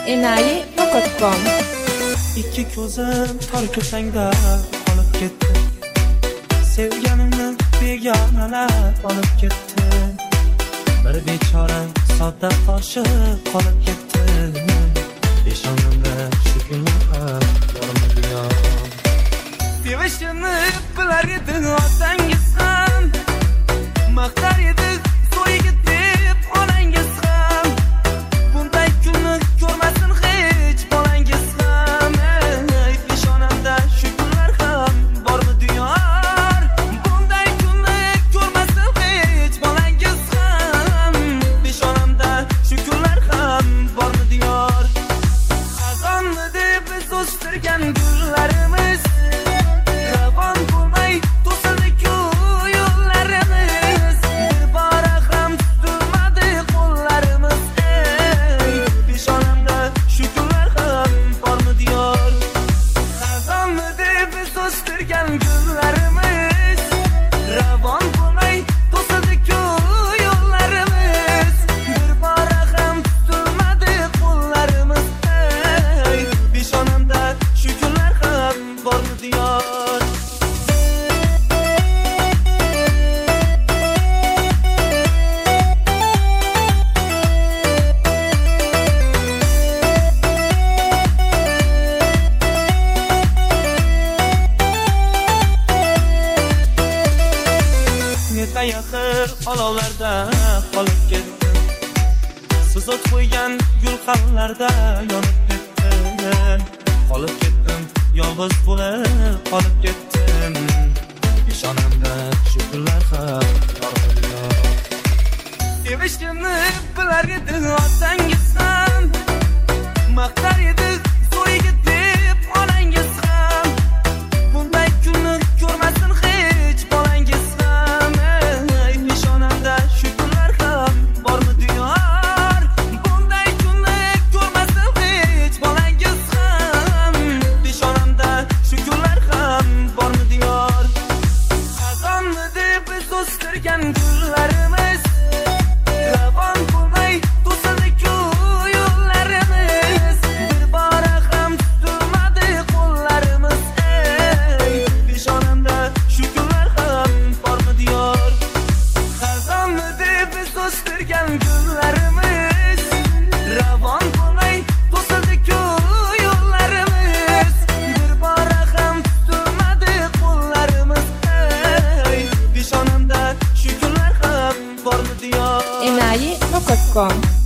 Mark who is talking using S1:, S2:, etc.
S1: enayi.com.
S2: Ikki ko'zim tor ko'sangda qolib ketdi. Sevganimni begonalar olib ketdi. Bir bechorang sodda qoshib qolib ketdi. Peshonamda shu kunlar yormadi. Sevishimni bilar edi otangiz ham, maqtar edi so'yiga deb onangiz ham. Bunday kunni ko'rmasin hech bolangiz ham. Peshonamda shu kunlar ham bormi diyor? Bunday kunni ko'rmasin hech bolangiz ham. Peshonamda shu kunlar ham bormi diyor? Xazonni deb biz o'stirgan gullarimiz ravon bo'lmay to'sildi-ku yo'llarimiz. Bir bora ham tutilmadi qo'llarimiz. Peshonamda shu kunlar ham bormi diyor? Xazonni deb biz o'stirgan gullarimiz ravon bo'lmay to'sildi-ku yo'llarimiz. Bir bora ham tutilmadi qo'llarimiz. Peshonamda shu kunlar ham bormi diyor? Yaqin olovlarda qolib ketdim. Siz o't qo'ygan gulxanlarda yonib ketdim. Qolib ketdim, yolg'iz bo'lib qolib ketdim. Peshonamda shu kunlar ham yormadi. Sevishimni bilar edi otangiz ham, maqtar edi so'yiga deb onangiz ham. Bunday kunni ko'rmasin hech bolangiz ham. Peshonamda shu kunlar ham bormi diyor? Bunday kunni ko'rmasin hech bolangiz ham. Peshonamda shu kunlar ham bormi diyor? Xazonni deb biz o'stirgan gullarimiz ravon bo'lmay to'sildi-ku yo'llarimiz. Bir bora ham tutilmadi qo'llarimiz. Peshonamda shu kunlar ham bormi diyor? Xazonni deb biz o'stirgan gullarimiz ravon bo'lmay to'sildi-ku yo'llarimiz. Bir bora ham tutilmadi qo'llarimiz. Peshonamda shu kunlar ham bormi diyor?
S1: enayi.com.